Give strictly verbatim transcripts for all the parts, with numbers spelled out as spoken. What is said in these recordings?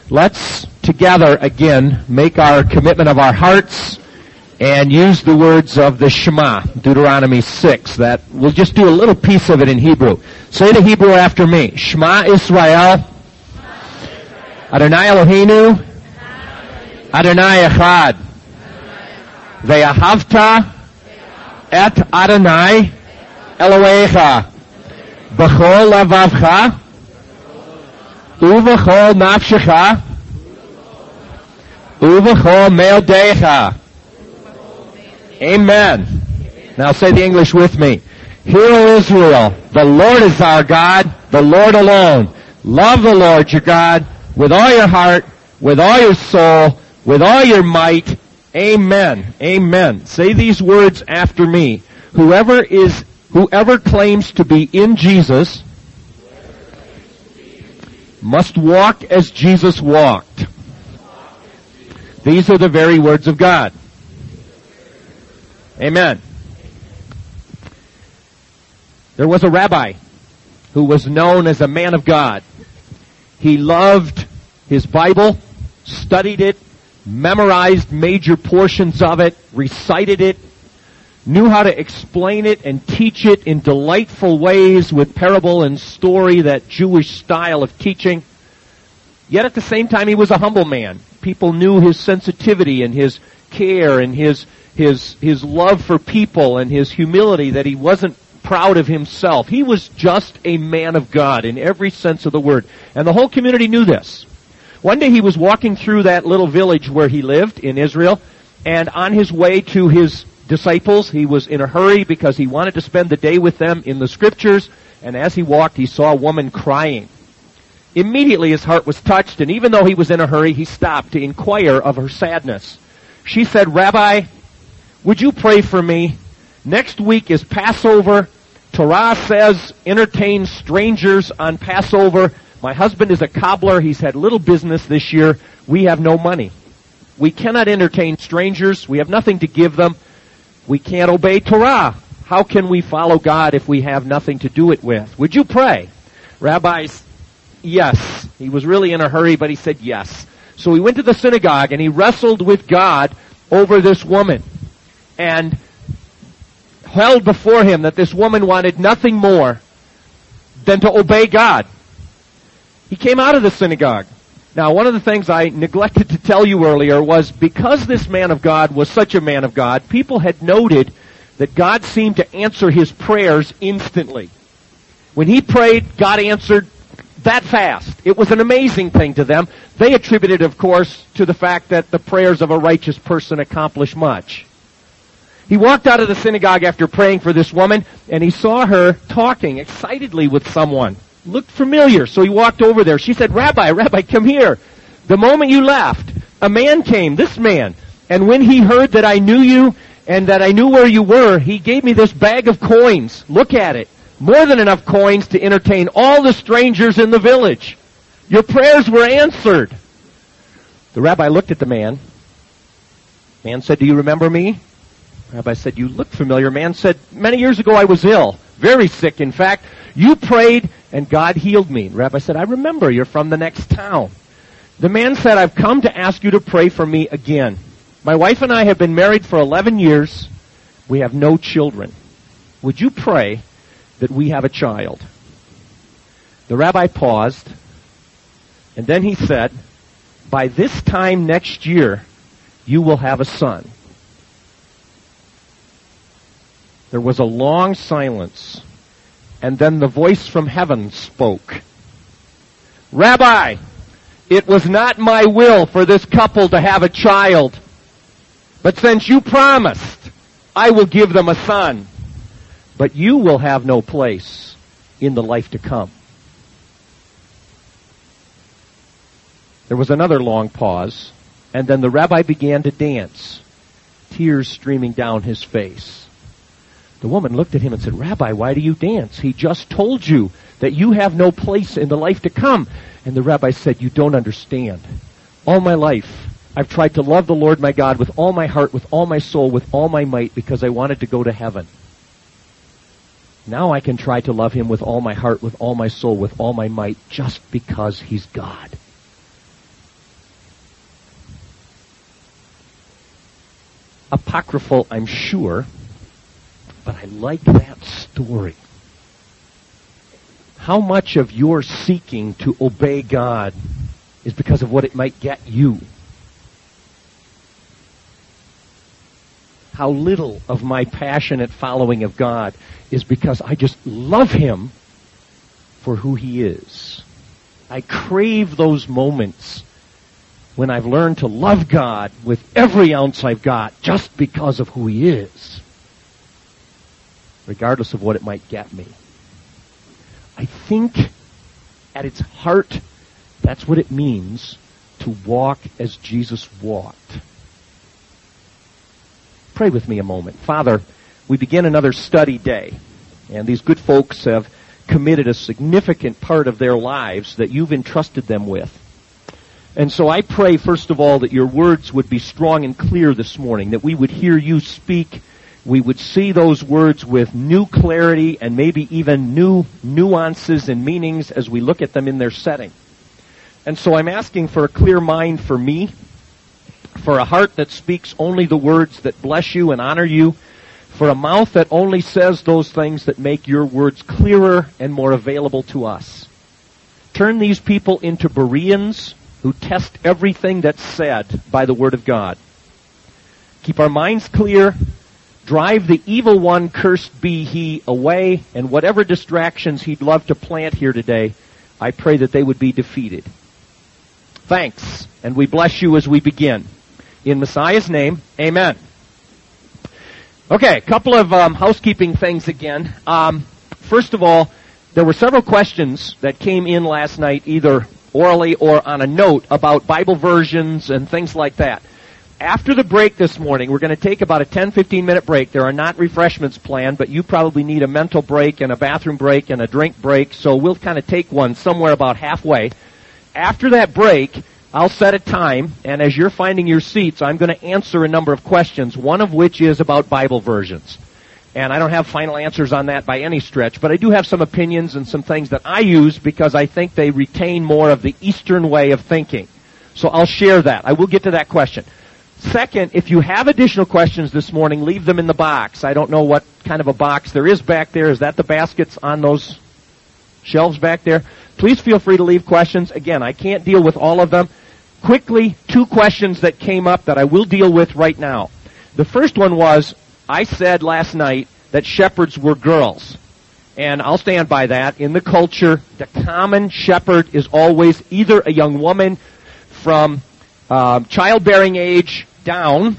Let's together again make our commitment of our hearts and use the words of the Shema, Deuteronomy six. That we'll just do a little piece of it in Hebrew. Say the Hebrew after me. Shema Israel, Adonai Eloheinu, Adonai Echad. Ve'ahavta et Adonai Elohecha b'chol levavcha uv'chol nafshecha uv'chol meodecha. Amen. Now say the English with me. Hear, O Israel, the Lord is our God, the Lord alone. Love the Lord your God with all your heart, with all your soul, with all your might. Amen. Amen. Say these words after me. Whoever is, whoever claims to be in Jesus must walk as Jesus walked. These are the very words of God. Amen. There was a rabbi who was known as a man of God. He loved his Bible, studied it, memorized major portions of it, recited it, knew how to explain it and teach it in delightful ways with parable and story, that Jewish style of teaching. Yet at the same time, he was a humble man. People knew his sensitivity and his care and his his his love for people and his humility, that he wasn't proud of himself. He was just a man of God in every sense of the word. And the whole community knew this. One day he was walking through that little village where he lived in Israel, and on his way to his disciples, he was in a hurry because he wanted to spend the day with them in the scriptures, and as he walked, he saw a woman crying. Immediately his heart was touched, and even though he was in a hurry, he stopped to inquire of her sadness. She said, "Rabbi, would you pray for me? Next week is Passover. Torah says entertain strangers on Passover. My husband is a cobbler. He's had little business this year. We have no money. We cannot entertain strangers. We have nothing to give them. We can't obey Torah. How can we follow God if we have nothing to do it with? Would you pray?" Rabbi, yes. He was really in a hurry, but he said yes. So he went to the synagogue and he wrestled with God over this woman, and held before him that this woman wanted nothing more than to obey God. He came out of the synagogue. Now, one of the things I neglected to tell you earlier was, because this man of God was such a man of God, people had noted that God seemed to answer his prayers instantly. When he prayed, God answered that fast. It was an amazing thing to them. They attributed, of course, to the fact that the prayers of a righteous person accomplish much. He walked out of the synagogue after praying for this woman, and he saw her talking excitedly with someone. Looked familiar, so he walked over there. She said, "Rabbi, Rabbi, come here. The moment you left, a man came, this man, and when he heard that I knew you and that I knew where you were, he gave me this bag of coins. Look at it. More than enough coins to entertain all the strangers in the village. Your prayers were answered." The rabbi looked at the man. Man said, "Do you remember me?" Rabbi said, "You look familiar." Man said, "Many years ago I was ill, very sick. In fact, you prayed and God healed me." Rabbi said, "I remember. You're from the next town." The man said, "I've come to ask you to pray for me again. My wife and I have been married for eleven years. We have no children. Would you pray that we have a child?" The rabbi paused, and then he said, "By this time next year, you will have a son." There was a long silence, and then the voice from heaven spoke. "Rabbi, it was not my will for this couple to have a child, but since you promised, I will give them a son. But you will have no place in the life to come." There was another long pause, and then the rabbi began to dance, tears streaming down his face. The woman looked at him and said, "Rabbi, why do you dance? He just told you that you have no place in the life to come." And the rabbi said, "You don't understand. All my life, I've tried to love the Lord my God with all my heart, with all my soul, with all my might, because I wanted to go to heaven. Now I can try to love him with all my heart, with all my soul, with all my might, just because he's God." apocryphal, I'm sure, but I like that story. How much of your seeking to obey God is because of what it might get you? How little of my passionate following of God is because I just love Him for who He is. I crave those moments when I've learned to love God with every ounce I've got just because of who He is, regardless of what it might get me. I think at its heart, that's what it means to walk as Jesus walked. Pray with me a moment. Father, we begin another study day, and these good folks have committed a significant part of their lives that you've entrusted them with. And so I pray, first of all, that your words would be strong and clear this morning, that we would hear you speak, we would see those words with new clarity and maybe even new nuances and meanings as we look at them in their setting. And so I'm asking for a clear mind for me, for a heart that speaks only the words that bless you and honor you, for a mouth that only says those things that make your words clearer and more available to us. Turn these people into Bereans who test everything that's said by the Word of God. Keep our minds clear, drive the evil one, cursed be he, away, and whatever distractions he'd love to plant here today, I pray that they would be defeated. Thanks, and we bless you as we begin. In Messiah's name, amen. Okay, a couple of um, housekeeping things again. Um, first of all, there were several questions that came in last night, either orally or on a note, about Bible versions and things like that. After the break this morning, we're going to take about a ten, fifteen minute break. There are not refreshments planned, but you probably need a mental break and a bathroom break and a drink break, so we'll kind of take one somewhere about halfway. After that break, I'll set a time, and as you're finding your seats, I'm going to answer a number of questions, one of which is about Bible versions. And I don't have final answers on that by any stretch, but I do have some opinions and some things that I use because I think they retain more of the Eastern way of thinking. So I'll share that. I will get to that question. Second, if you have additional questions this morning, leave them in the box. I don't know what kind of a box there is back there. Is that the baskets on those shelves back there? Please feel free to leave questions. Again, I can't deal with all of them. Quickly, two questions that came up that I will deal with right now. The first one was, I said last night that shepherds were girls. And I'll stand by that. In the culture, the common shepherd is always either a young woman from uh, childbearing age down,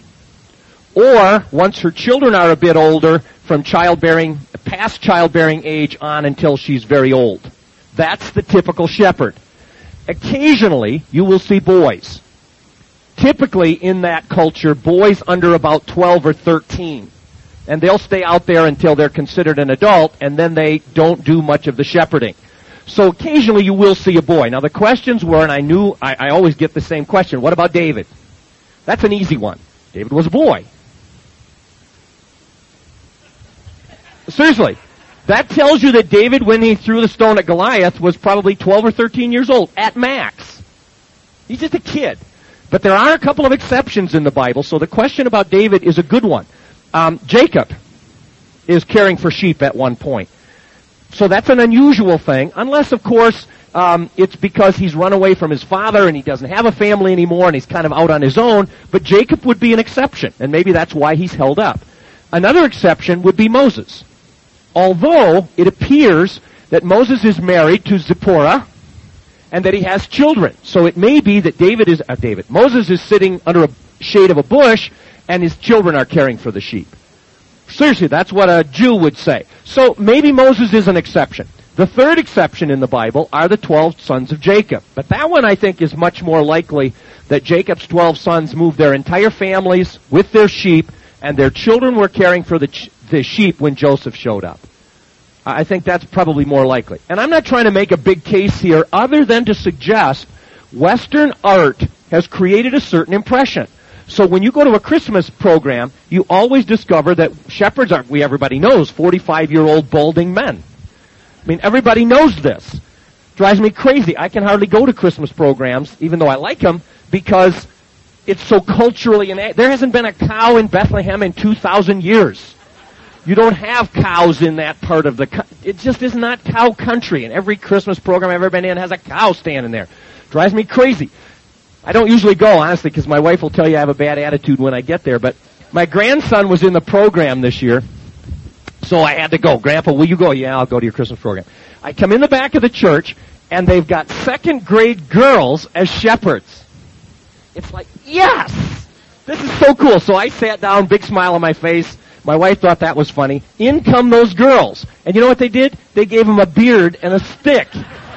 or once her children are a bit older, from childbearing, past childbearing age on until she's very old. That's the typical shepherd. Occasionally, you will see boys. Typically, in that culture, boys under about twelve or thirteen. And they'll stay out there until they're considered an adult, and then they don't do much of the shepherding. So occasionally you will see a boy. Now the questions were, and I knew, I, I always get the same question, what about David? That's an easy one. David was a boy. Seriously. That tells you that David, when he threw the stone at Goliath, was probably twelve or thirteen years old, at max. He's just a kid. But there are a couple of exceptions in the Bible, so the question about David is a good one. Um, Jacob is caring for sheep at one point. So that's an unusual thing, unless, of course, um, it's because he's run away from his father and he doesn't have a family anymore and he's kind of out on his own. But Jacob would be an exception, and maybe that's why he's held up. Another exception would be Moses. Although it appears that Moses is married to Zipporah and that he has children. So it may be that David is, uh, David, Moses is sitting under a shade of a bush and his children are caring for the sheep. Seriously, that's what a Jew would say. So maybe Moses is an exception. The third exception in the Bible are the twelve sons of Jacob. But that one I think is much more likely that Jacob's twelve sons moved their entire families with their sheep and their children were caring for the, ch- the sheep when Joseph showed up. I think that's probably more likely. And I'm not trying to make a big case here other than to suggest Western art has created a certain impression. So when you go to a Christmas program, you always discover that shepherds are, we everybody knows, forty-five-year-old balding men. I mean, everybody knows this. Drives me crazy. I can hardly go to Christmas programs, even though I like them, because it's so culturally innate. There hasn't been a cow in Bethlehem in two thousand years. You don't have cows in that part of the country. It just is not cow country. And every Christmas program I've ever been in has a cow standing there. Drives me crazy. I don't usually go, honestly, because my wife will tell you I have a bad attitude when I get there. But my grandson was in the program this year, so I had to go. Grandpa, will you go? Yeah, I'll go to your Christmas program. I come in the back of the church, and they've got second grade girls as shepherds. It's like, yes! This is so cool. So I sat down, big smile on my face. My wife thought that was funny. In come those girls. And you know what they did? They gave them a beard and a stick.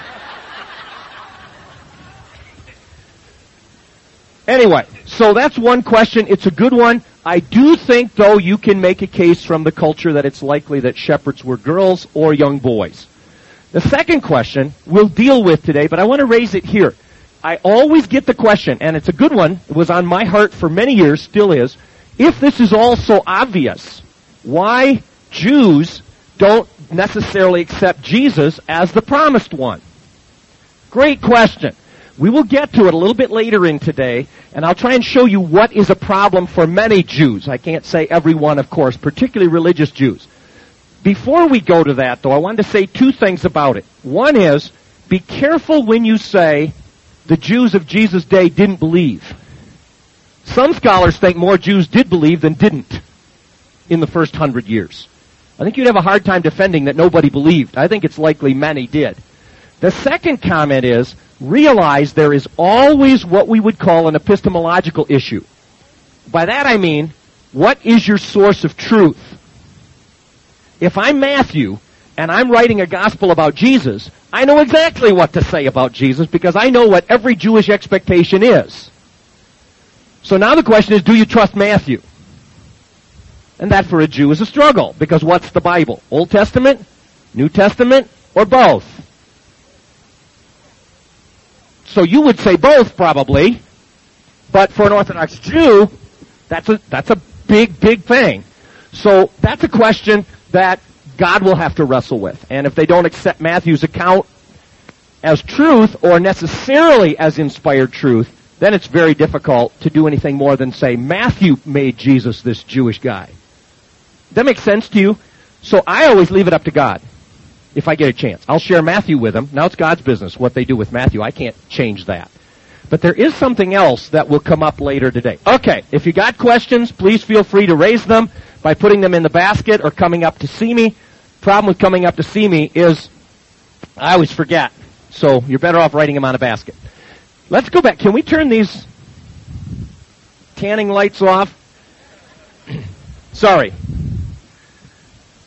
Anyway, so that's one question. It's a good one. I do think, though, you can make a case from the culture that it's likely that shepherds were girls or young boys. The second question we'll deal with today, but I want to raise it here. I always get the question, and it's a good one. It was on my heart for many years, still is. If this is all so obvious, why Jews don't necessarily accept Jesus as the promised one? Great question. We will get to it a little bit later in today, and I'll try and show you what is a problem for many Jews. I can't say everyone, of course, particularly religious Jews. Before we go to that, though, I wanted to say two things about it. One is, be careful when you say the Jews of Jesus' day didn't believe. Some scholars think more Jews did believe than didn't in the first hundred years. I think you'd have a hard time defending that nobody believed. I think it's likely many did. The second comment is, realize there is always what we would call an epistemological issue. By that I mean, what is your source of truth? If I'm Matthew, and I'm writing a gospel about Jesus, I know exactly what to say about Jesus because I know what every Jewish expectation is. So now the question is, do you trust Matthew? And that for a Jew is a struggle, because what's the Bible? Old Testament, New Testament, or both? So you would say both, probably, but for an Orthodox Jew, that's a, that's a big, big thing. So that's a question that God will have to wrestle with. And if they don't accept Matthew's account as truth, or necessarily as inspired truth, then it's very difficult to do anything more than say, Matthew made Jesus this Jewish guy. That makes sense to you? So I always leave it up to God, if I get a chance. I'll share Matthew with them. Now it's God's business, what they do with Matthew. I can't change that. But there is something else that will come up later today. Okay, if you got questions, please feel free to raise them by putting them in the basket or coming up to see me. Problem with coming up to see me is I always forget. So you're better off writing them on a basket. Let's go back. Can we turn these tanning lights off? Sorry.